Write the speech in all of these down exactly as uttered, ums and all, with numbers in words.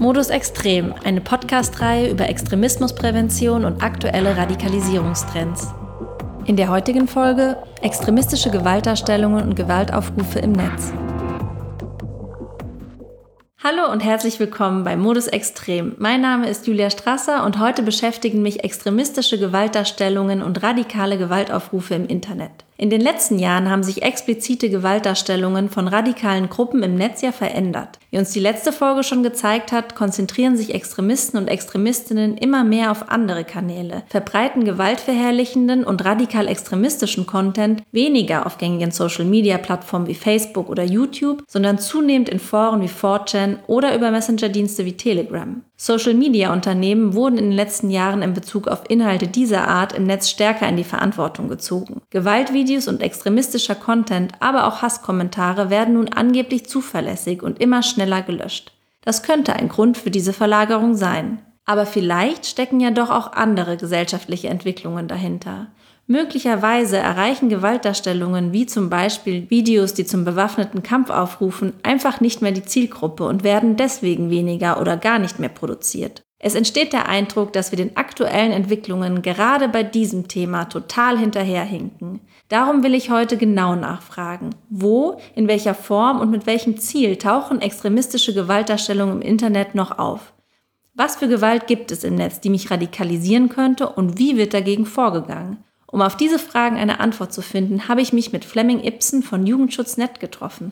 Modus Extrem, eine Podcast-Reihe über Extremismusprävention und aktuelle Radikalisierungstrends. In der heutigen Folge extremistische Gewaltdarstellungen und Gewaltaufrufe im Netz. Hallo und herzlich willkommen bei Modus Extrem. Mein Name ist Julia Strasser und heute beschäftigen mich extremistische Gewaltdarstellungen und radikale Gewaltaufrufe im Internet. In den letzten Jahren haben sich explizite Gewaltdarstellungen von radikalen Gruppen im Netz ja verändert. Wie uns die letzte Folge schon gezeigt hat, konzentrieren sich Extremisten und Extremistinnen immer mehr auf andere Kanäle, verbreiten gewaltverherrlichenden und radikal extremistischen Content weniger auf gängigen Social-Media-Plattformen wie Facebook oder YouTube, sondern zunehmend in Foren wie four chan oder über Messenger-Dienste wie Telegram. Social-Media-Unternehmen wurden in den letzten Jahren in Bezug auf Inhalte dieser Art im Netz stärker in die Verantwortung gezogen. Gewaltvideos und extremistischer Content, aber auch Hasskommentare werden nun angeblich zuverlässig und immer schneller gelöscht. Das könnte ein Grund für diese Verlagerung sein. Aber vielleicht stecken ja doch auch andere gesellschaftliche Entwicklungen dahinter. Möglicherweise erreichen Gewaltdarstellungen wie zum Beispiel Videos, die zum bewaffneten Kampf aufrufen, einfach nicht mehr die Zielgruppe und werden deswegen weniger oder gar nicht mehr produziert. Es entsteht der Eindruck, dass wir den aktuellen Entwicklungen gerade bei diesem Thema total hinterherhinken. Darum will ich heute genau nachfragen. Wo, in welcher Form und mit welchem Ziel tauchen extremistische Gewaltdarstellungen im Internet noch auf? Was für Gewalt gibt es im Netz, die mich radikalisieren könnte, und wie wird dagegen vorgegangen? Um auf diese Fragen eine Antwort zu finden, habe ich mich mit Flemming Ibsen von Jugendschutz Punkt net getroffen.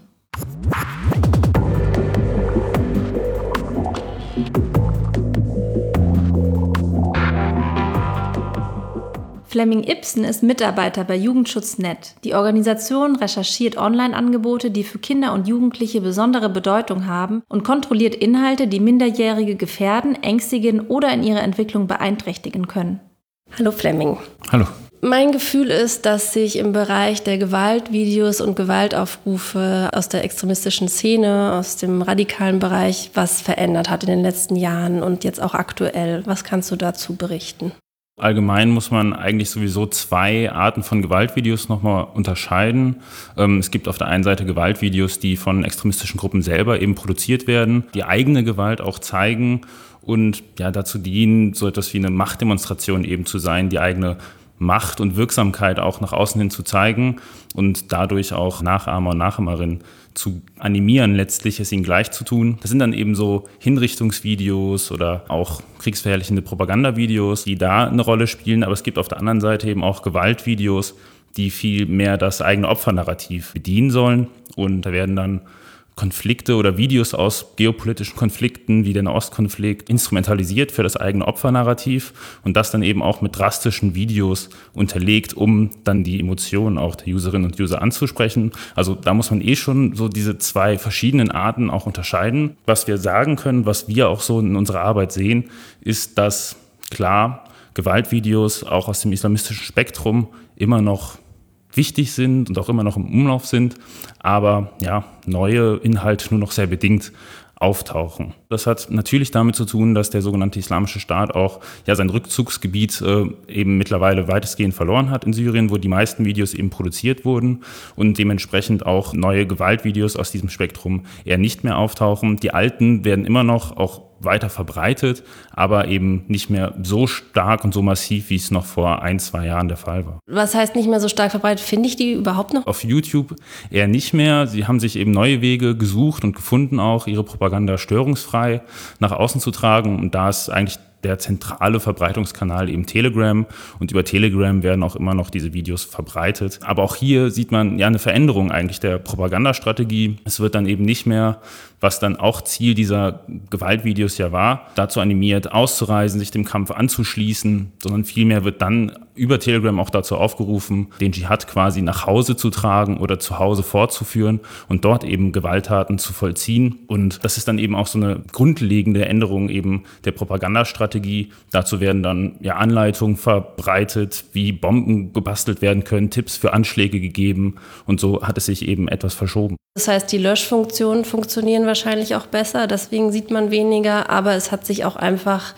Flemming Ibsen ist Mitarbeiter bei Jugendschutz Punkt net. Die Organisation recherchiert Online-Angebote, die für Kinder und Jugendliche besondere Bedeutung haben, und kontrolliert Inhalte, die Minderjährige gefährden, ängstigen oder in ihrer Entwicklung beeinträchtigen können. Hallo Flemming. Hallo. Mein Gefühl ist, dass sich im Bereich der Gewaltvideos und Gewaltaufrufe aus der extremistischen Szene, aus dem radikalen Bereich, was verändert hat in den letzten Jahren und jetzt auch aktuell. Was kannst du dazu berichten? Allgemein muss man eigentlich sowieso zwei Arten von Gewaltvideos nochmal unterscheiden. Es gibt auf der einen Seite Gewaltvideos, die von extremistischen Gruppen selber eben produziert werden, die eigene Gewalt auch zeigen und ja dazu dienen, so etwas wie eine Machtdemonstration eben zu sein, die eigene Macht und Wirksamkeit auch nach außen hin zu zeigen und dadurch auch Nachahmer und Nachahmerinnen zu animieren, letztlich es ihnen gleich zu tun. Das sind dann eben so Hinrichtungsvideos oder auch kriegsverherrlichende Propagandavideos, die da eine Rolle spielen. Aber es gibt auf der anderen Seite eben auch Gewaltvideos, die viel mehr das eigene Opfernarrativ bedienen sollen. Und da werden dann Konflikte oder Videos aus geopolitischen Konflikten wie der Nahostkonflikt instrumentalisiert für das eigene Opfernarrativ und das dann eben auch mit drastischen Videos unterlegt, um dann die Emotionen auch der Userinnen und User anzusprechen. Also da muss man eh schon so diese zwei verschiedenen Arten auch unterscheiden. Was wir sagen können, was wir auch so in unserer Arbeit sehen, ist, dass klar Gewaltvideos auch aus dem islamistischen Spektrum immer noch wichtig sind und auch immer noch im Umlauf sind, aber ja, neue Inhalte nur noch sehr bedingt auftauchen. Das hat natürlich damit zu tun, dass der sogenannte Islamische Staat auch ja sein Rückzugsgebiet äh, eben mittlerweile weitestgehend verloren hat in Syrien, wo die meisten Videos eben produziert wurden und dementsprechend auch neue Gewaltvideos aus diesem Spektrum eher nicht mehr auftauchen. Die alten werden immer noch auch weiter verbreitet, aber eben nicht mehr so stark und so massiv, wie es noch vor ein, zwei Jahren der Fall war. Was heißt nicht mehr so stark verbreitet? Finde ich die überhaupt noch? Auf YouTube eher nicht mehr. Sie haben sich eben neue Wege gesucht und gefunden, auch ihre Propaganda störungsfrei nach außen zu tragen. Und da ist eigentlich der zentrale Verbreitungskanal eben Telegram, und über Telegram werden auch immer noch diese Videos verbreitet. Aber auch hier sieht man ja eine Veränderung eigentlich der Propagandastrategie. Es wird dann eben nicht mehr, was dann auch Ziel dieser Gewaltvideos ja war, dazu animiert, auszureisen, sich dem Kampf anzuschließen, sondern vielmehr wird dann über Telegram auch dazu aufgerufen, den Dschihad quasi nach Hause zu tragen oder zu Hause fortzuführen und dort eben Gewalttaten zu vollziehen. Und das ist dann eben auch so eine grundlegende Änderung eben der Propagandastrategie. Dazu werden dann ja Anleitungen verbreitet, wie Bomben gebastelt werden können, Tipps für Anschläge gegeben, und so hat es sich eben etwas verschoben. Das heißt, die Löschfunktionen funktionieren wahrscheinlich auch besser, deswegen sieht man weniger, aber es hat sich auch einfach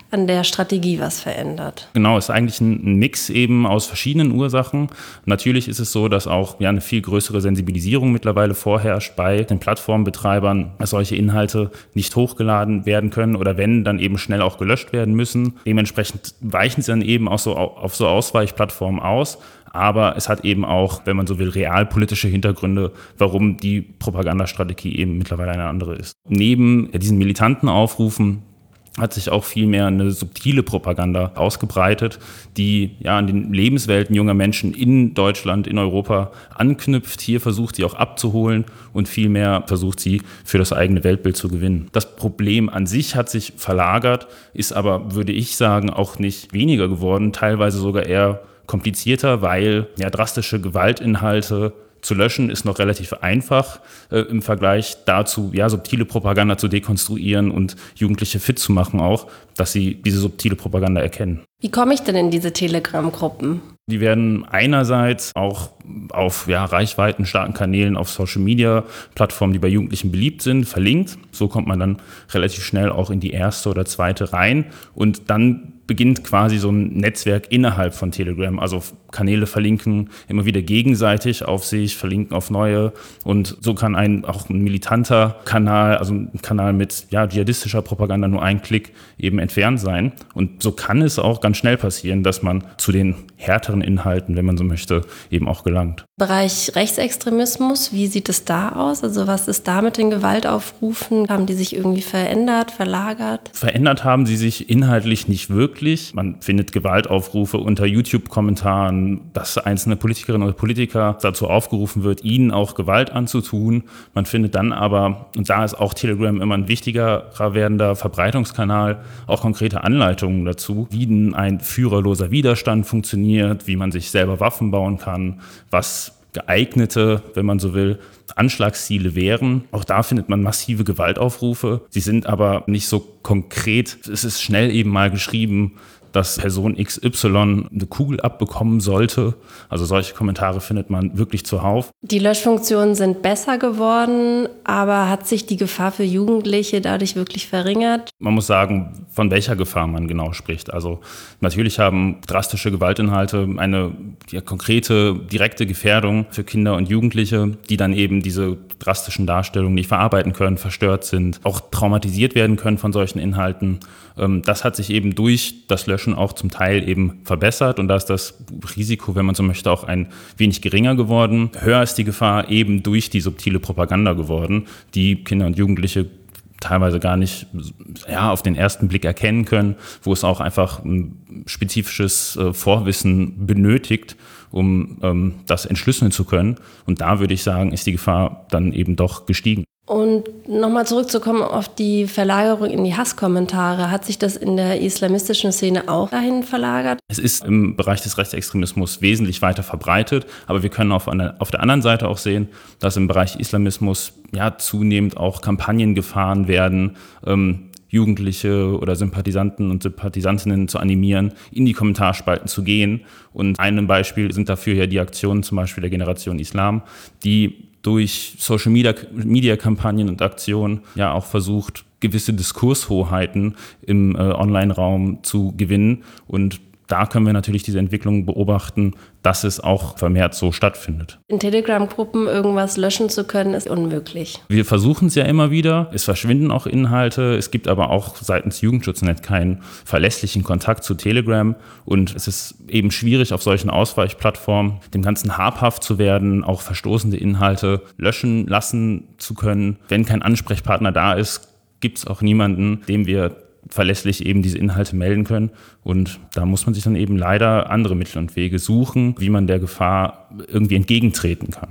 an der Strategie was verändert? Genau, es ist eigentlich ein Mix eben aus verschiedenen Ursachen. Natürlich ist es so, dass auch ja, eine viel größere Sensibilisierung mittlerweile vorherrscht bei den Plattformbetreibern, dass solche Inhalte nicht hochgeladen werden können oder wenn, dann eben schnell auch gelöscht werden müssen. Dementsprechend weichen sie dann eben auch so auf so Ausweichplattformen aus. Aber es hat eben auch, wenn man so will, realpolitische Hintergründe, warum die Propagandastrategie eben mittlerweile eine andere ist. Neben diesen militanten Aufrufen hat sich auch viel mehr eine subtile Propaganda ausgebreitet, die ja an den Lebenswelten junger Menschen in Deutschland, in Europa anknüpft. Hier versucht sie auch abzuholen und viel mehr versucht sie für das eigene Weltbild zu gewinnen. Das Problem an sich hat sich verlagert, ist aber, würde ich sagen, auch nicht weniger geworden, teilweise sogar eher komplizierter, weil ja drastische Gewaltinhalte zu löschen ist noch relativ einfach äh, im Vergleich dazu, ja, subtile Propaganda zu dekonstruieren und Jugendliche fit zu machen auch, dass sie diese subtile Propaganda erkennen. Wie komme ich denn in diese Telegram-Gruppen? Die werden einerseits auch auf ja, reichweitenstarken Kanälen auf Social-Media-Plattformen, die bei Jugendlichen beliebt sind, verlinkt. So kommt man dann relativ schnell auch in die erste oder zweite rein und dann beginnt quasi so ein Netzwerk innerhalb von Telegram. Also Kanäle verlinken immer wieder gegenseitig auf sich, verlinken auf neue. Und so kann ein auch ein militanter Kanal, also ein Kanal mit ja, dschihadistischer Propaganda nur ein Klick eben entfernt sein. Und so kann es auch ganz schnell passieren, dass man zu den härteren Inhalten, wenn man so möchte, eben auch gelangt. Bereich Rechtsextremismus, wie sieht es da aus? Also was ist da mit den Gewaltaufrufen? Haben die sich irgendwie verändert, verlagert? Verändert haben sie sich inhaltlich nicht wirklich. Man findet Gewaltaufrufe unter YouTube-Kommentaren, dass einzelne Politikerinnen oder Politiker dazu aufgerufen wird, ihnen auch Gewalt anzutun. Man findet dann aber, und da ist auch Telegram immer ein wichtigerer werdender Verbreitungskanal, auch konkrete Anleitungen dazu, wie denn ein führerloser Widerstand funktioniert, wie man sich selber Waffen bauen kann, was geeignete, wenn man so will, Anschlagsziele wären. Auch da findet man massive Gewaltaufrufe. Sie sind aber nicht so konkret. Es ist schnell eben mal geschrieben, dass Person X Y eine Kugel abbekommen sollte. Also solche Kommentare findet man wirklich zuhauf. Die Löschfunktionen sind besser geworden, aber hat sich die Gefahr für Jugendliche dadurch wirklich verringert? Man muss sagen, von welcher Gefahr man genau spricht. Also natürlich haben drastische Gewaltinhalte eine ja, konkrete, direkte Gefährdung für Kinder und Jugendliche, die dann eben diese drastischen Darstellungen nicht verarbeiten können, verstört sind, auch traumatisiert werden können von solchen Inhalten. Das hat sich eben durch das Löschen auch zum Teil eben verbessert und da ist das Risiko, wenn man so möchte, auch ein wenig geringer geworden. Höher ist die Gefahr eben durch die subtile Propaganda geworden, die Kinder und Jugendliche teilweise gar nicht ja, auf den ersten Blick erkennen können, wo es auch einfach ein spezifisches äh, Vorwissen benötigt, um ähm, das entschlüsseln zu können. Und da würde ich sagen, ist die Gefahr dann eben doch gestiegen. Und nochmal zurückzukommen auf die Verlagerung in die Hasskommentare. Hat sich das in der islamistischen Szene auch dahin verlagert? Es ist im Bereich des Rechtsextremismus wesentlich weiter verbreitet, aber wir können auf, eine, auf der anderen Seite auch sehen, dass im Bereich Islamismus ja zunehmend auch Kampagnen gefahren werden, ähm, Jugendliche oder Sympathisanten und Sympathisantinnen zu animieren, in die Kommentarspalten zu gehen. Und ein Beispiel sind dafür ja die Aktionen zum Beispiel der Generation Islam, die durch Social-Media-Kampagnen und Aktionen ja auch versucht, gewisse Diskurshoheiten im äh, Online-Raum zu gewinnen. Und da können wir natürlich diese Entwicklung beobachten, dass es auch vermehrt so stattfindet. In Telegram-Gruppen irgendwas löschen zu können, ist unmöglich. Wir versuchen es ja immer wieder. Es verschwinden auch Inhalte. Es gibt aber auch seitens Jugendschutznet keinen verlässlichen Kontakt zu Telegram. Und es ist eben schwierig, auf solchen Ausweichplattformen dem Ganzen habhaft zu werden, auch verstoßende Inhalte löschen lassen zu können. Wenn kein Ansprechpartner da ist, gibt es auch niemanden, dem wir verlässlich eben diese Inhalte melden können. Und da muss man sich dann eben leider andere Mittel und Wege suchen, wie man der Gefahr irgendwie entgegentreten kann.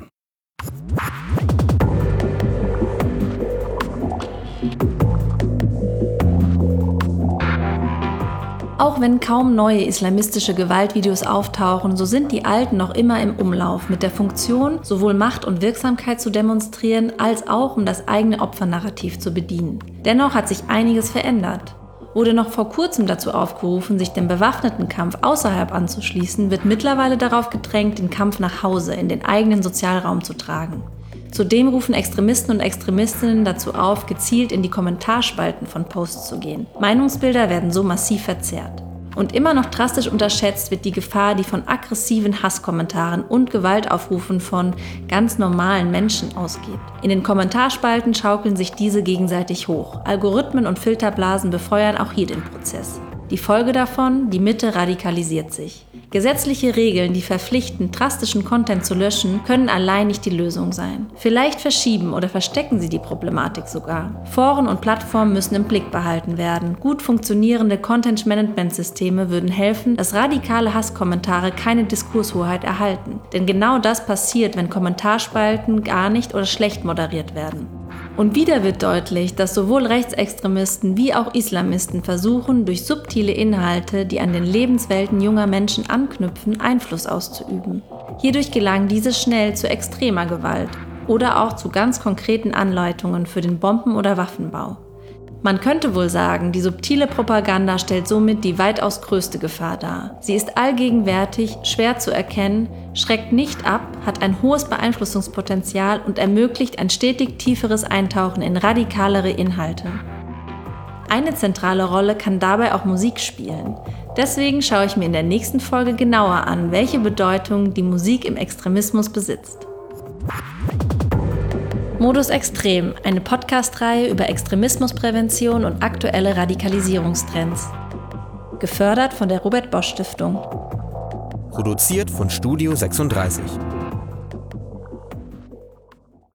Auch wenn kaum neue islamistische Gewaltvideos auftauchen, so sind die alten noch immer im Umlauf mit der Funktion, sowohl Macht und Wirksamkeit zu demonstrieren, als auch um das eigene Opfernarrativ zu bedienen. Dennoch hat sich einiges verändert. Wurde noch vor kurzem dazu aufgerufen, sich dem bewaffneten Kampf außerhalb anzuschließen, wird mittlerweile darauf gedrängt, den Kampf nach Hause, in den eigenen Sozialraum zu tragen. Zudem rufen Extremisten und Extremistinnen dazu auf, gezielt in die Kommentarspalten von Posts zu gehen. Meinungsbilder werden so massiv verzerrt. Und immer noch drastisch unterschätzt wird die Gefahr, die von aggressiven Hasskommentaren und Gewaltaufrufen von ganz normalen Menschen ausgeht. In den Kommentarspalten schaukeln sich diese gegenseitig hoch. Algorithmen und Filterblasen befeuern auch hier den Prozess. Die Folge davon: die Mitte radikalisiert sich. Gesetzliche Regeln, die verpflichten, drastischen Content zu löschen, können allein nicht die Lösung sein. Vielleicht verschieben oder verstecken sie die Problematik sogar. Foren und Plattformen müssen im Blick behalten werden. Gut funktionierende Content-Management-Systeme würden helfen, dass radikale Hasskommentare keine Diskurshoheit erhalten. Denn genau das passiert, wenn Kommentarspalten gar nicht oder schlecht moderiert werden. Und wieder wird deutlich, dass sowohl Rechtsextremisten wie auch Islamisten versuchen, durch subtile Inhalte, die an den Lebenswelten junger Menschen anknüpfen, Einfluss auszuüben. Hierdurch gelangen diese schnell zu extremer Gewalt oder auch zu ganz konkreten Anleitungen für den Bomben- oder Waffenbau. Man könnte wohl sagen, die subtile Propaganda stellt somit die weitaus größte Gefahr dar. Sie ist allgegenwärtig, schwer zu erkennen, schreckt nicht ab, hat ein hohes Beeinflussungspotenzial und ermöglicht ein stetig tieferes Eintauchen in radikalere Inhalte. Eine zentrale Rolle kann dabei auch Musik spielen. Deswegen schaue ich mir in der nächsten Folge genauer an, welche Bedeutung die Musik im Extremismus besitzt. Modus Extrem, eine Podcast-Reihe über Extremismusprävention und aktuelle Radikalisierungstrends. Gefördert von der Robert Bosch Stiftung. Produziert von Studio sechsunddreißig.